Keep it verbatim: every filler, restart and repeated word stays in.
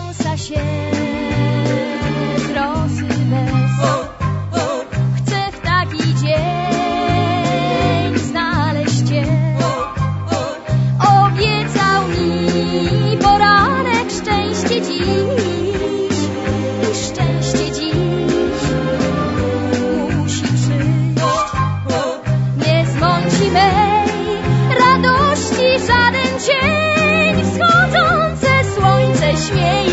kąsa się z rosy bez. Chcę w taki dzień znaleźć Cię. Obiecał mi poranek szczęście dziś i szczęście dziś musi przyjść. Nie zmąci mej radości żaden cień, wschodzące słońce śmieje.